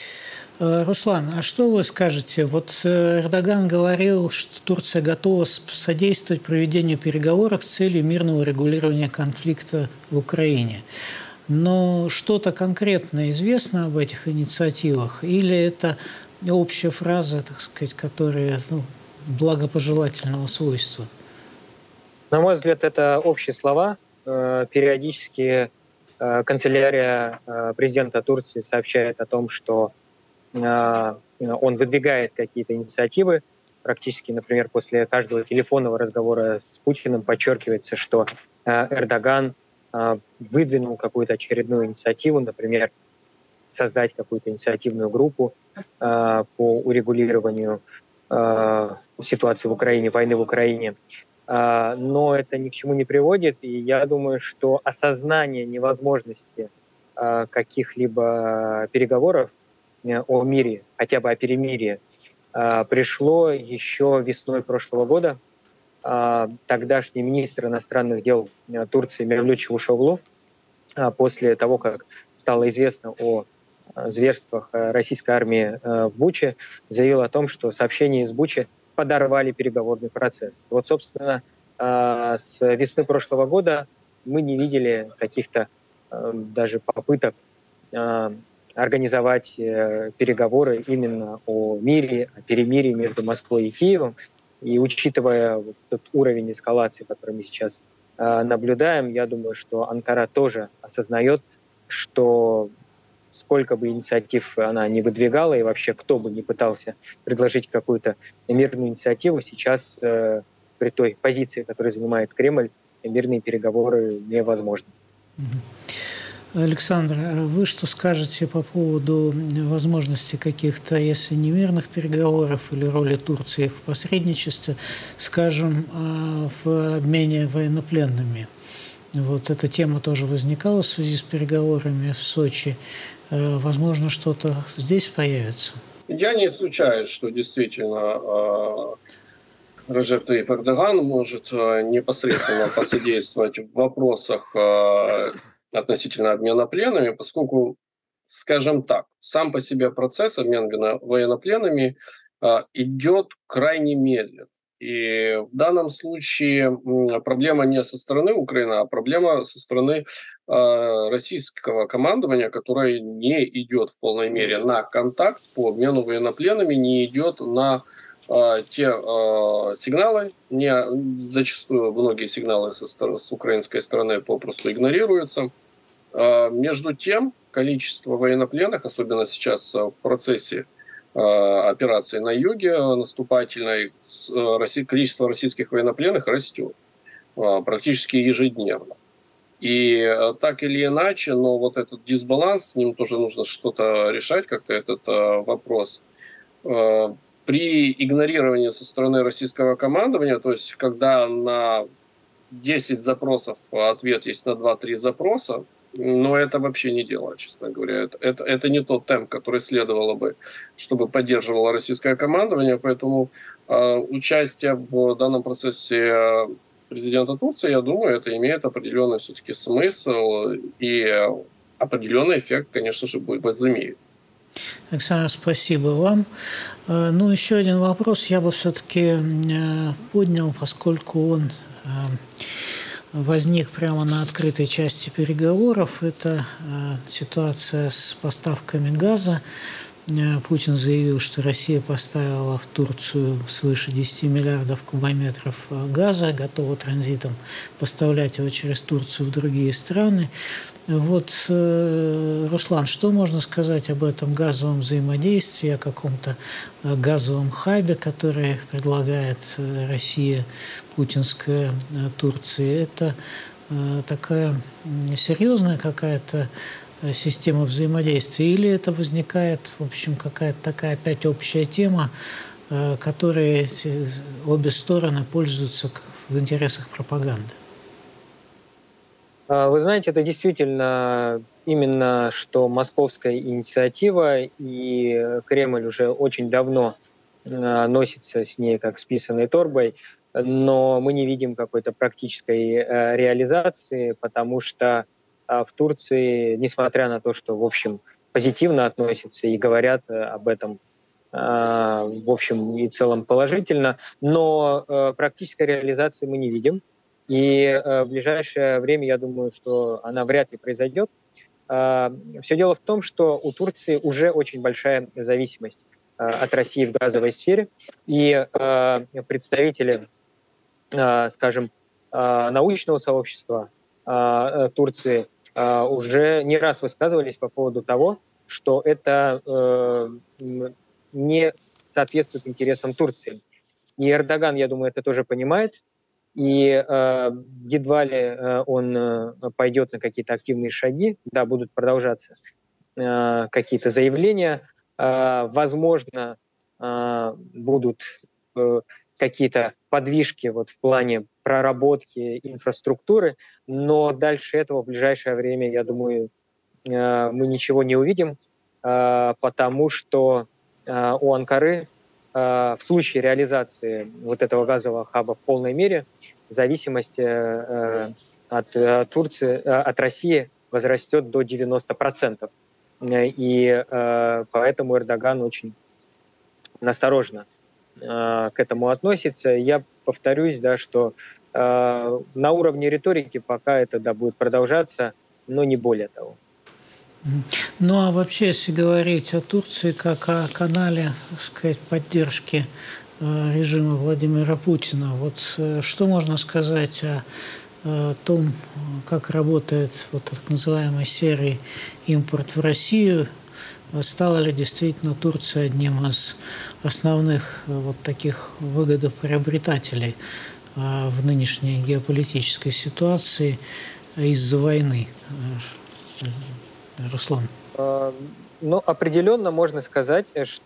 Руслан, а что вы скажете? Вот Эрдоган говорил, что Турция готова содействовать проведению переговоров с целью мирного регулирования конфликта в Украине. Но что-то конкретно известно об этих инициативах? Или это общая фраза, так сказать, которая ну, благопожелательного свойства? На мой взгляд, это общие слова, периодически канцелярия президента Турции сообщает о том, что он выдвигает какие-то инициативы. Практически, например, после каждого телефонного разговора с Путиным подчеркивается, что Эрдоган выдвинул какую-то очередную инициативу, например, создать какую-то инициативную группу по урегулированию ситуации в Украине, войны в Украине. Но это ни к чему не приводит, и я думаю, что осознание невозможности каких-либо переговоров о мире, хотя бы о перемирии, пришло еще весной прошлого года. Тогдашний министр иностранных дел Турции Мевлют Чавушоглу, после того, как стало известно о зверствах российской армии в Буче, заявил о том, что сообщения из Бучи подорвали переговорный процесс. Вот, собственно, с весны прошлого года мы не видели каких-то даже попыток организовать переговоры именно о мире, о перемирии между Москвой и Киевом. И учитывая вот тот уровень эскалации, который мы сейчас наблюдаем, я думаю, что Анкара тоже осознает, что сколько бы инициатив она не выдвигала, и вообще кто бы не пытался предложить какую-то мирную инициативу, сейчас э, при той позиции, которую занимает Кремль, мирные переговоры невозможны. Александр, вы что скажете по поводу возможности каких-то, если не мирных переговоров или роли Турции в посредничестве, скажем, в обмене военнопленными? Вот эта тема тоже возникала в связи с переговорами в Сочи. Возможно, что-то здесь появится? Я не исключаю, что действительно Реджеп Тайип Эрдоган может непосредственно посодействовать в вопросах относительно обмена пленными, поскольку, скажем так, сам по себе процесс обмена военнопленными идет крайне медленно. И в данном случае проблема не со стороны Украины, а проблема со стороны э, российского командования, которое не идет в полной мере на контакт по обмену военнопленными, не идет на э, те э, сигналы, не, зачастую многие сигналы со, с украинской стороны попросту игнорируются. Э, между тем, количество военнопленных, особенно сейчас в процессе операции на юге наступательной, количество российских военнопленных растет практически ежедневно. И так или иначе, но вот этот дисбаланс, с ним тоже нужно что-то решать, как-то этот вопрос. При игнорировании со стороны российского командования, то есть когда на десять запросов ответ есть на два-три запроса, но это вообще не дело, честно говоря. Это, это, это не тот темп, который следовало бы, чтобы поддерживало российское командование. Поэтому э, участие в данном процессе президента Турции, я думаю, это имеет определенный все-таки смысл и определенный эффект, конечно же, будет возымеет. Александр, спасибо вам. Ну, еще один вопрос я бы все-таки поднял, поскольку он возник прямо на открытой части переговоров. Это ситуация с поставками газа. Путин заявил, что Россия поставила в Турцию свыше десяти миллиардов кубометров газа, готова транзитом поставлять его через Турцию в другие страны. Вот, Руслан, что можно сказать об этом газовом взаимодействии, о каком-то газовом хабе, который предлагает Россия, путинская Турции? Это такая серьезная какая-то система взаимодействия, или это возникает, в общем, какая-то такая опять общая тема, которой обе стороны пользуются в интересах пропаганды? Вы знаете, это действительно именно что московская инициатива, и Кремль уже очень давно носится с ней как с писаной торбой, но мы не видим какой-то практической реализации, потому что в Турции, несмотря на то, что, в общем, позитивно относятся и говорят об этом, в общем и целом положительно, но практической реализации мы не видим. И в ближайшее время, я думаю, что она вряд ли произойдет. Все дело в том, что у Турции уже очень большая зависимость от России в газовой сфере, и представители, скажем, научного сообщества Турции уже не раз высказывались по поводу того, что это не соответствует интересам Турции. И Эрдоган, я думаю, это тоже понимает, и э, едва ли э, он э, пойдет на какие-то активные шаги, да, будут продолжаться э, какие-то заявления, э, возможно, э, будут э, какие-то подвижки вот в плане проработки инфраструктуры, но дальше этого в ближайшее время, я думаю, э, мы ничего не увидим, э, потому что э, у Анкары в случае реализации вот этого газового хаба в полной мере зависимость от Турции, от России возрастет до девяноста процентов. И поэтому Эрдоган очень насторожно к этому относится. Я повторюсь, да, что на уровне риторики пока это, да, будет продолжаться, но не более того. Ну а вообще, если говорить о Турции как о канале, так сказать, поддержки режима Владимира Путина, вот что можно сказать о том, как работает вот так называемый серый импорт в Россию? Стала ли действительно Турция одним из основных вот таких выгодоприобретателей в нынешней геополитической ситуации из-за войны? Руслан. Ну, определенно можно сказать,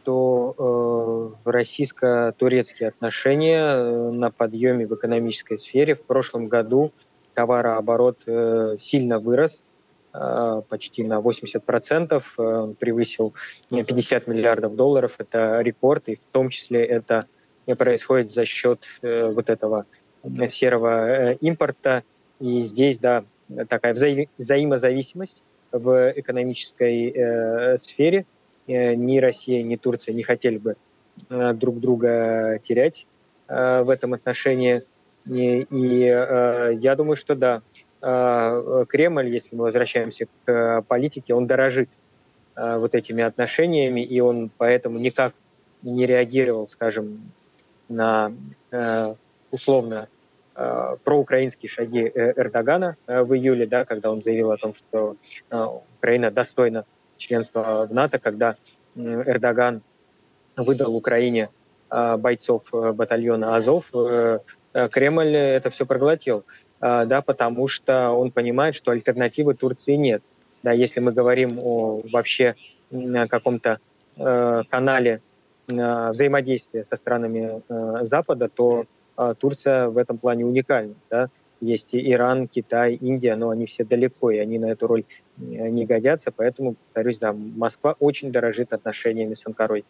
что э, российско-турецкие отношения на подъеме в экономической сфере. В прошлом году товарооборот э, сильно вырос, э, почти на восемьдесят процентов, э, превысил пятьдесят миллиардов долларов. Это рекорд, и в том числе это происходит за счет э, вот этого серого э, импорта. И здесь, да, такая вза- взаимозависимость в экономической э, сфере. Э, ни Россия, ни Турция не хотели бы э, друг друга терять э, в этом отношении. И, и э, я думаю, что да, э, Кремль, если мы возвращаемся к э, политике, он дорожит э, вот этими отношениями, и он поэтому никак не реагировал, скажем, на э, условно проукраинские шаги Эрдогана в июле, да, когда он заявил о том, что Украина достойна членства в НАТО, когда Эрдоган выдал Украине бойцов батальона Азов, Кремль это все проглотил, да, потому что он понимает, что альтернативы Турции нет. Да, если мы говорим о вообще каком-то канале взаимодействия со странами Запада, то Турция в этом плане уникальна. Да? Есть и Иран, Китай, Индия, но они все далеко, и они на эту роль не годятся. Поэтому, повторюсь, да, Москва очень дорожит отношениями с Анкарой.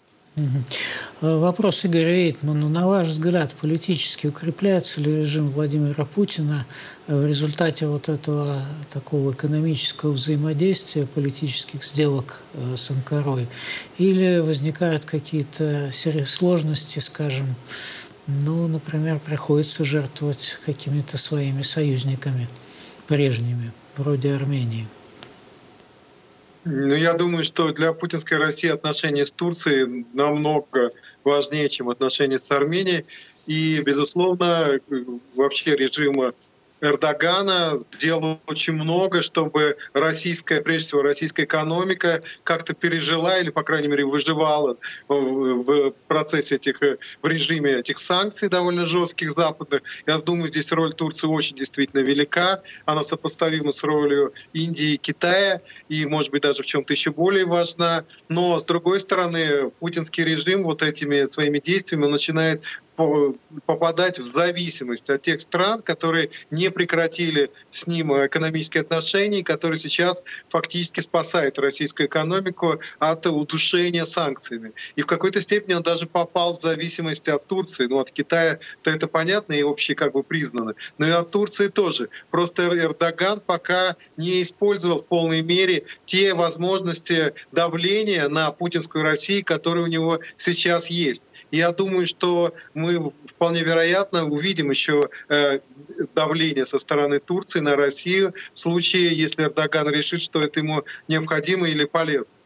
Угу. Вопрос Игоря Эйтмана. На ваш взгляд, политически укрепляется ли режим Владимира Путина в результате вот этого такого экономического взаимодействия, политических сделок с Анкарой? Или возникают какие-то сложности, скажем, ну, например, приходится жертвовать какими-то своими союзниками прежними, вроде Армении? Ну, я думаю, что для путинской России отношения с Турцией намного важнее, чем отношения с Арменией. И, безусловно, вообще режим Эрдогана сделал очень много, чтобы российская, прежде всего, российская экономика как-то пережила или, по крайней мере, выживала в процессе этих, в режиме этих санкций довольно жестких западных. Я думаю, здесь роль Турции очень действительно велика. Она сопоставима с ролью Индии и Китая, и, может быть, даже в чем-то еще более важна. Но, с другой стороны, путинский режим вот этими своими действиями начинает попадать в зависимость от тех стран, которые не прекратили с ним экономические отношения, которые сейчас фактически спасают российскую экономику от удушения санкциями. И в какой-то степени он даже попал в зависимость от Турции. Ну, от Китая-то это понятно и общее как бы признано. Но и от Турции тоже. Просто Эрдоган пока не использовал в полной мере те возможности давления на путинскую Россию, которые у него сейчас есть. Я думаю, что мы вполне вероятно увидим еще давление со стороны Турции на Россию в случае, если Эрдоган решит, что это ему необходимо или полезно.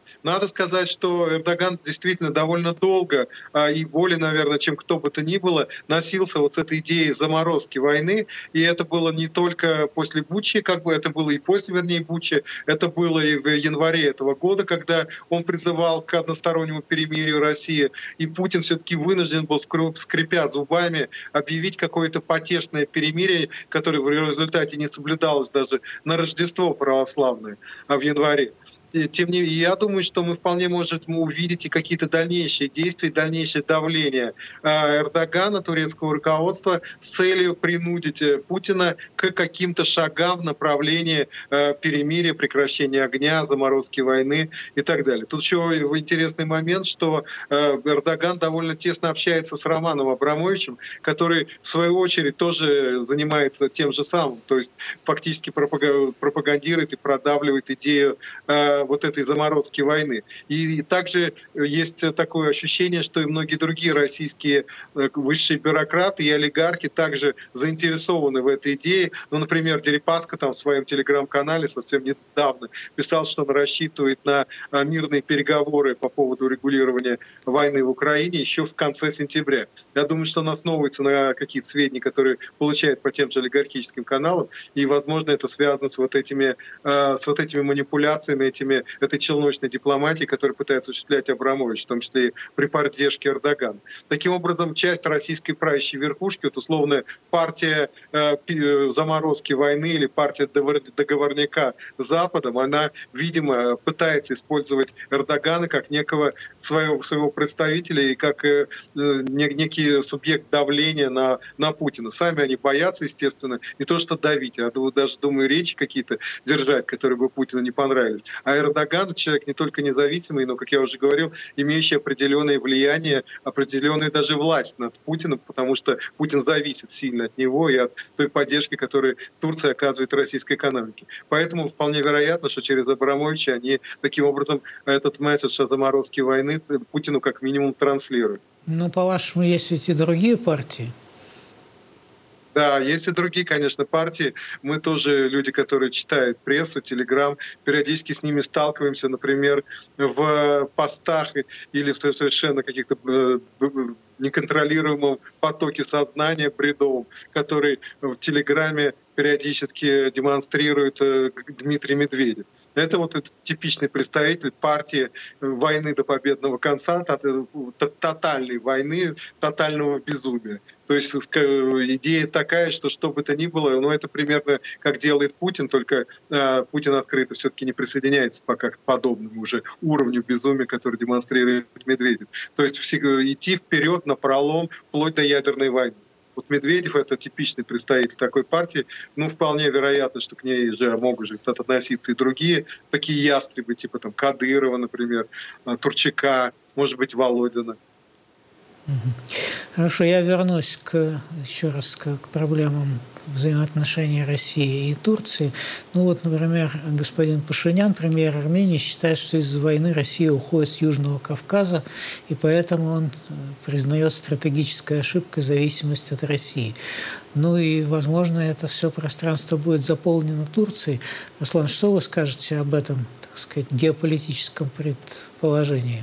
Надо сказать, что Эрдоган действительно довольно долго а, и более, наверное, чем кто бы то ни было, носился вот с этой идеей заморозки войны. И это было не только после Бучи, как бы это было и после, вернее, Бучи, это было и в январе этого года, когда он призывал к одностороннему перемирию России. И Путин все-таки вынужден был, скрипя зубами, объявить какое-то потешное перемирие, которое в результате не соблюдалось даже на Рождество православное, а в январе. Тем не менее, я думаю, что мы вполне можем увидеть и какие-то дальнейшие действия, дальнейшее давление Эрдогана, турецкого руководства, с целью принудить Путина к каким-то шагам в направлении перемирия, прекращения огня, заморозки войны и так далее. Тут еще интересный момент, что Эрдоган довольно тесно общается с Романом Абрамовичем, который, в свою очередь, тоже занимается тем же самым, то есть фактически пропагандирует и продавливает идею вот этой заморозки войны. И, и также есть такое ощущение, что и многие другие российские высшие бюрократы и олигархи также заинтересованы в этой идее. Ну, например, Дерипаска там в своем телеграм-канале совсем недавно писал, что он рассчитывает на мирные переговоры по поводу регулирования войны в Украине еще в конце сентября. Я думаю, что он основывается на какие-то сведения, которые получает по тем же олигархическим каналам, и, возможно, это связано с вот этими, с вот этими манипуляциями, этими этой челночной дипломатии, которую пытается осуществлять Абрамович, в том числе и при поддержке Эрдогана. Таким образом, часть российской правящей верхушки, вот условно партия э, заморозки войны или партия договорняка с Западом, она, видимо, пытается использовать Эрдогана как некого своего, своего представителя и как э, некий субъект давления на, на Путина. Сами они боятся, естественно, не то что давить, а даже, думаю, речи какие-то держать, которые бы Путину не понравились. А Эрдоган — человек не только независимый, но, как я уже говорил, имеющий определенное влияние, определенную даже власть над Путиным, потому что Путин зависит сильно от него и от той поддержки, которую Турция оказывает российской экономике. Поэтому вполне вероятно, что через Абрамовича они таким образом этот месседж о заморозке войны Путину как минимум транслируют. Ну, по-вашему, есть ведь и другие партии? Да, есть и другие, конечно, партии. Мы тоже люди, которые читают прессу, телеграм, периодически с ними сталкиваемся, например, в постах или в совершенно каких-то неконтролируемом потоке сознания бредовом, который в Телеграме периодически демонстрирует Дмитрий Медведев. Это вот этот типичный представитель партии войны до победного конца, тотальной войны, тотального безумия. То есть идея такая, что что бы то ни было, но это примерно как делает Путин, только э, Путин открыто все-таки не присоединяется пока к подобному уже уровню безумия, который демонстрирует Медведев. То есть идти вперед на пролом вплоть до ядерной войны. Вот Медведев — это типичный представитель такой партии. Ну, вполне вероятно, что к ней же могут же относиться и другие такие ястребы, типа там Кадырова, например, Турчака, может быть, Володина. Хорошо, я вернусь к, еще раз к, к проблемам взаимоотношений России и Турции. Ну вот, например, господин Пашинян, премьер Армении, считает, что из-за войны Россия уходит с Южного Кавказа, и поэтому он признает стратегической ошибкой зависимость от России. Ну и, возможно, это все пространство будет заполнено Турцией. Руслан, что вы скажете об этом, так сказать, геополитическом предположении?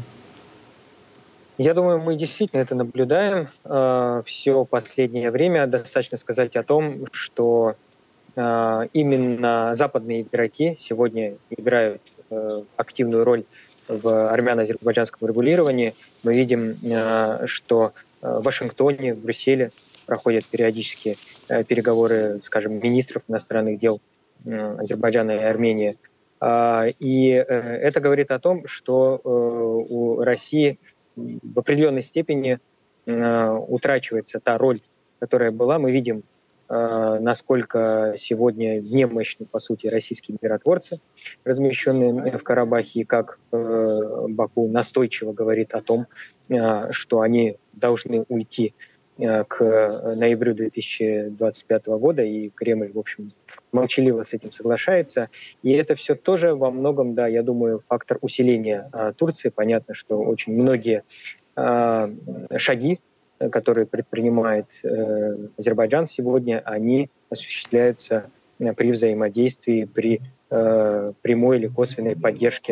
Я думаю, мы действительно это наблюдаем э, все последнее время. Достаточно сказать о том, что э, именно западные игроки сегодня играют э, активную роль в армяно-азербайджанском регулировании. Мы видим, э, что в Вашингтоне, в Брюсселе проходят периодически э, переговоры, скажем, министров иностранных дел э, Азербайджана и Армении. Э, и э, это говорит о том, что э, у России в определенной степени э, утрачивается та роль, которая была. Мы видим, э, насколько сегодня немощны, по сути, российские миротворцы, размещенные в Карабахе, и как э, Баку настойчиво говорит о том, э, что они должны уйти э, к ноябрю две тысячи двадцать пятого года, и Кремль, в общем, молчаливо с этим соглашается. И это все тоже во многом, да, я думаю, фактор усиления а, Турции. Понятно, что очень многие а, шаги, которые предпринимает а, Азербайджан сегодня, они осуществляются а, при взаимодействии, при а, прямой или косвенной поддержке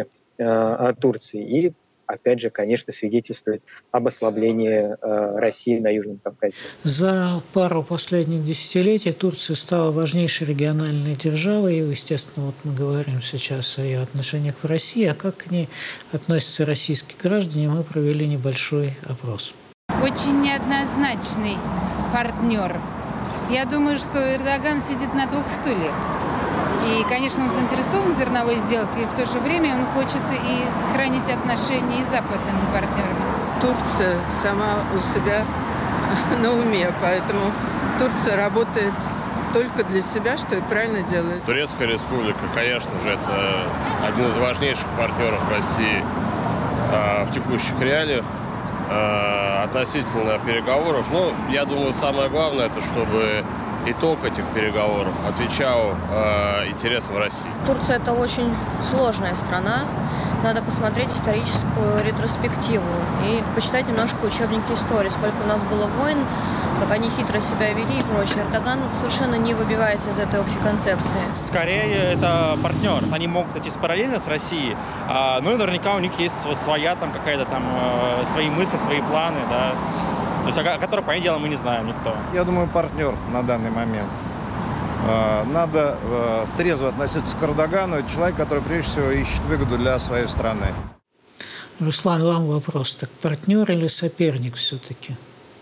о Турции. И, опять же, конечно, свидетельствует об ослаблении России на Южном Кавказе. За пару последних десятилетий Турция стала важнейшей региональной державой. И, естественно, вот мы говорим сейчас о ее отношениях в России. А как к ней относятся российские граждане, мы провели небольшой опрос. Очень неоднозначный партнер. Я думаю, что Эрдоган сидит на двух стульях. И, конечно, он заинтересован в зерновой сделке, и в то же время он хочет и сохранить отношения с западными партнерами. Турция сама у себя на уме, поэтому Турция работает только для себя, что и правильно делает. Турецкая республика, конечно же, это один из важнейших партнеров России э, в текущих реалиях э, относительно переговоров. Ну, я думаю, самое главное, это чтобы итог этих переговоров отвечал э, интересам России. Турция – это очень сложная страна. Надо посмотреть историческую ретроспективу и почитать немножко учебники истории, сколько у нас было войн, как они хитро себя вели и прочее. Эрдоган совершенно не выбивается из этой общей концепции. Скорее, это партнер. Они могут идти параллельно с Россией, но наверняка у них есть своя там какая-то там, свои мысли, свои планы, да. То есть, о которой, понятное дело, мы не знаем никто. Я думаю, партнер на данный момент. Надо трезво относиться к Эрдогану. Это человек, который, прежде всего, ищет выгоду для своей страны. Руслан, вам вопрос. Так партнер или соперник все-таки?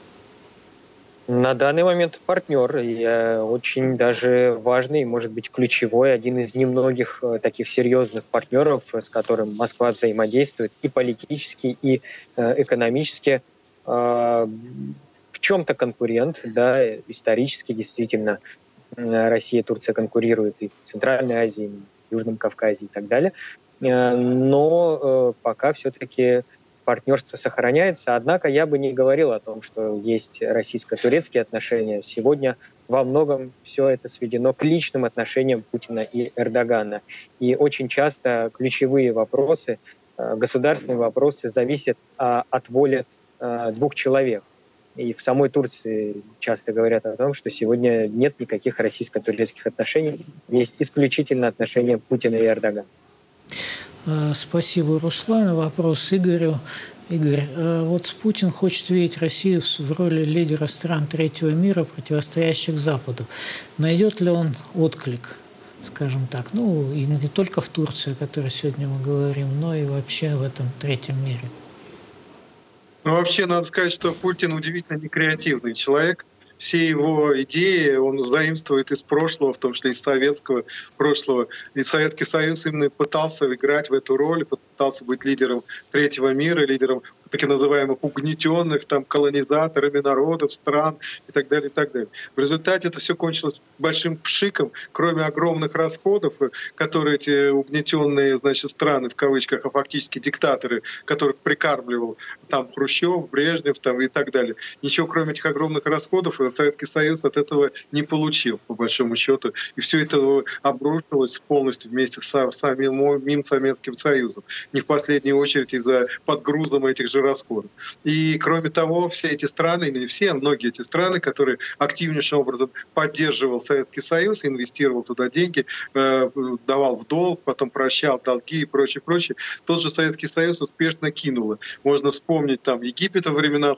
На данный момент партнер. И очень даже важный, может быть, ключевой, один из немногих таких серьезных партнеров, с которым Москва взаимодействует и политически, и экономически. В чем-то конкурент, да, исторически действительно Россия и Турция конкурируют и в Центральной Азии, и в Южном Кавказе и так далее. Но пока все-таки партнерство сохраняется. Однако я бы не говорил о том, что есть российско-турецкие отношения. Сегодня во многом все это сведено к личным отношениям Путина и Эрдогана. И очень часто ключевые вопросы, государственные вопросы зависят от воли двух человек. И в самой Турции часто говорят о том, что сегодня нет никаких российско-турецких отношений, есть исключительно отношения Путина и Эрдогана. Спасибо, Руслан. Вопрос Игорю. Игорь, вот Путин хочет видеть Россию в роли лидера стран третьего мира, противостоящих Западу. Найдет ли он отклик, скажем так, ну и не только в Турции, о которой сегодня мы говорим, но и вообще в этом третьем мире? Ну, вообще, надо сказать, что Путин удивительно некреативный человек. Все его идеи он заимствует из прошлого, в том числе из советского прошлого. И Советский Союз именно пытался играть в эту роль, пытался быть лидером третьего мира, лидером так называемых угнетенных там, колонизаторами народов, стран и так далее, и так далее. В результате это все кончилось большим пшиком, кроме огромных расходов, которые эти угнетенные, значит, страны, в кавычках, а фактически диктаторы, которых прикармливал там Хрущев, Брежнев там, и так далее. Ничего кроме этих огромных расходов Советский Союз от этого не получил, по большому счету. И все это обрушилось полностью вместе с самим Советским Союзом. Не в последнюю очередь из-за подгрузом этих же расходов. И кроме того, все эти страны, или не все, а многие эти страны, которые активнейшим образом поддерживал Советский Союз, инвестировал туда деньги, э, давал в долг, потом прощал долги и прочее, прочее, тот же Советский Союз успешно кинуло. Можно вспомнить там Египет во времена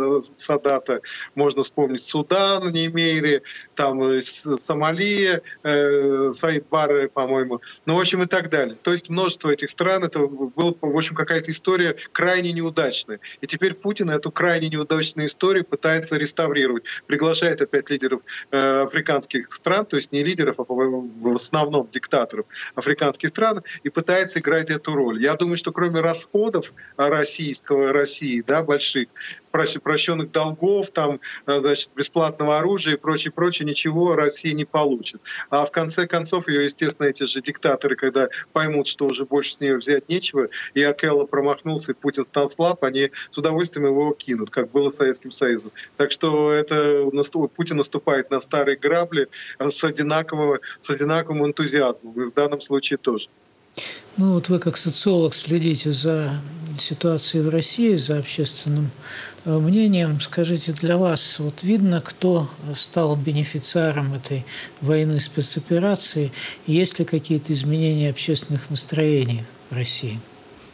Садата, можно вспомнить Судан, Немейри, там Сомали, э, Саид Барре, по-моему, ну, в общем, и так далее. То есть множество этих стран, это была, в общем, какая-то история крайне неудачная. И теперь Путин эту крайне неудачную историю пытается реставрировать. Приглашает опять лидеров э, африканских стран, то есть не лидеров, а в основном диктаторов африканских стран, и пытается играть эту роль. Я думаю, что кроме расходов российского, России, да, больших, прощенных долгов, там, значит, бесплатного оружия и прочее, прочее, ничего Россия не получит. А в конце концов ее, естественно, эти же диктаторы, когда поймут, что уже больше с нее взять нечего, и Акелло промахнулся, и Путин стал слаб, они с удовольствием его кинут, как было с Советским Союзом. Так что это Путин наступает на старые грабли с одинаковым, с одинаковым энтузиазмом, и в данном случае тоже. Ну вот вы как социолог следите за ситуацией в России, за общественным мнением. Скажите, для вас вот видно, кто стал бенефициаром этой войны, спецоперации? Есть ли какие-то изменения общественных настроений в России?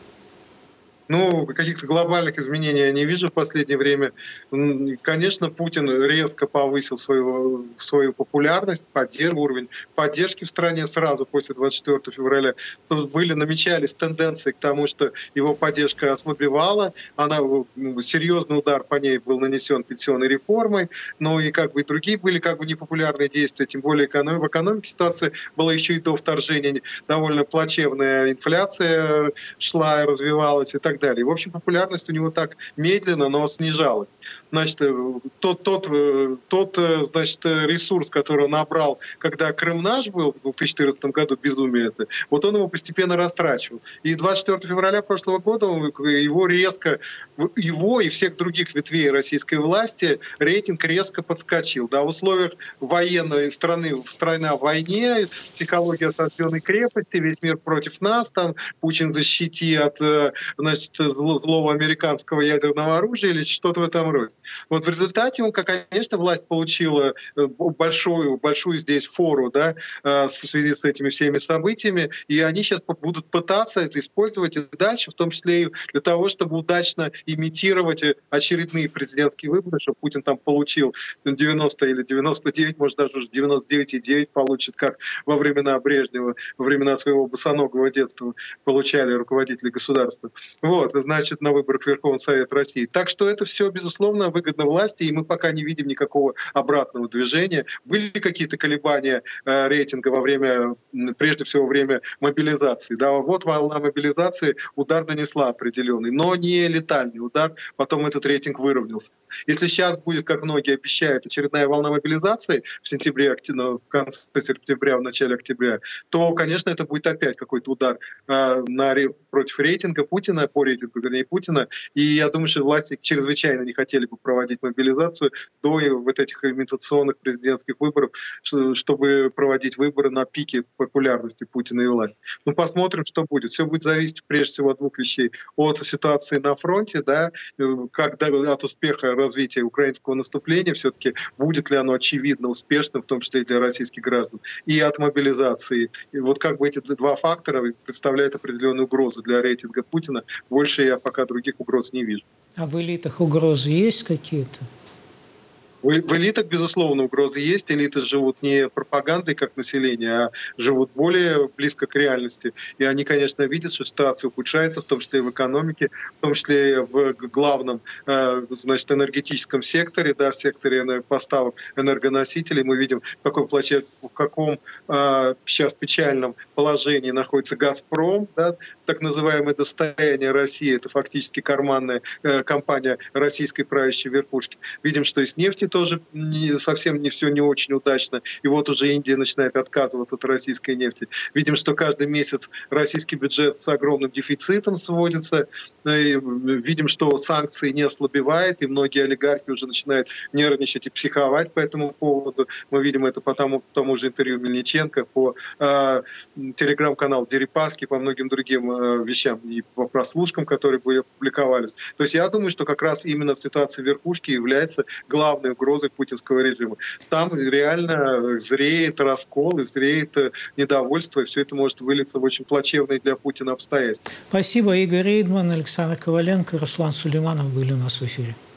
Ну, каких-то глобальных изменений я не вижу в последнее время. Конечно, Путин резко повысил свою, свою популярность, поддерж, уровень поддержки в стране сразу после двадцать четвёртого февраля. Тут были, намечались тенденции к тому, что его поддержка ослабевала. Она, серьезный удар по ней был нанесен пенсионной реформой, но и как бы и другие были как бы непопулярные действия, тем более эконом... в экономике ситуация была еще и до вторжения довольно плачевная, инфляция шла и развивалась и так далее. В общем, популярность у него так медленно, но снижалась. Значит, тот, тот, тот значит, ресурс, который он набрал, когда Крым наш был в две тысячи четырнадцатом году, безумие это, вот он его постепенно растрачивал. И двадцать четвёртого февраля прошлого года его резко, его и всех других ветвей российской власти рейтинг резко подскочил. Да, в условиях военной страны, страна в войне, психология осажденной крепости, весь мир против нас, там Путин защити от, значит, злого американского ядерного оружия или что-то в этом роде. Вот в результате, он, конечно, власть получила большую, большую здесь фору, да, в связи с этими всеми событиями, и они сейчас будут пытаться это использовать и дальше, в том числе и для того, чтобы удачно имитировать очередные президентские выборы, чтобы Путин там получил девяносто или девяносто девять, может даже уже девяносто девять и девять получит, как во времена Брежнева, во времена своего босоногого детства получали руководители государства. Вот, значит, на выборах в Верховный Совет России. Так что это все, безусловно, выгодно власти, и мы пока не видим никакого обратного движения. Были какие-то колебания э, рейтинга во время, прежде всего, во время мобилизации. Да, вот волна мобилизации удар нанесла определенный, но не летальный удар, потом этот рейтинг выровнялся. Если сейчас будет, как многие обещают, очередная волна мобилизации в сентябре, в конце сентября, в начале октября, то, конечно, это будет опять какой-то удар э, на, против рейтинга Путина, по рейтингу, вернее, Путина. И я думаю, что власти чрезвычайно не хотели бы проводить мобилизацию до вот этих имитационных президентских выборов, чтобы проводить выборы на пике популярности Путина и власти. Ну, посмотрим, что будет. Все будет зависеть, прежде всего, от двух вещей. От ситуации на фронте, да, когда от успеха развития украинского наступления, все-таки будет ли оно очевидно успешным, в том числе и для российских граждан, и от мобилизации. И вот как бы эти два фактора представляют определенную угрозу для рейтинга Путина. Больше я пока других угроз не вижу. А в элитах угрозы есть какие-то? В элитах, безусловно, угрозы есть. Элиты живут не пропагандой, как население, а живут более близко к реальности. И они, конечно, видят, что ситуация ухудшается, в том числе и в экономике, в том числе и в главном, значит, энергетическом секторе, да, в секторе поставок энергоносителей. Мы видим, в каком, в каком сейчас печальном положении находится «Газпром», да, так называемое достояние России. Это фактически карманная компания российской правящей верхушки. Видим, что и с нефтью тоже не, совсем не все не очень удачно. И вот уже Индия начинает отказываться от российской нефти. Видим, что каждый месяц российский бюджет с огромным дефицитом сводится. И видим, что санкции не ослабевают, и многие олигархи уже начинают нервничать и психовать по этому поводу. Мы видим это по тому, по тому же интервью Мельниченко, по э, телеграм-каналу Дерипаски, по многим другим э, вещам и по прослушкам, которые были опубликовались. То есть я думаю, что как раз именно в ситуации верхушки является главной угрозой путинского режима. Там реально зреет раскол и зреет недовольство, и все это может вылиться в очень плачевные для Путина обстоятельства. Спасибо. Игорь Рейдман, Александр Коваленко, Руслан Сулейманов были у нас в эфире.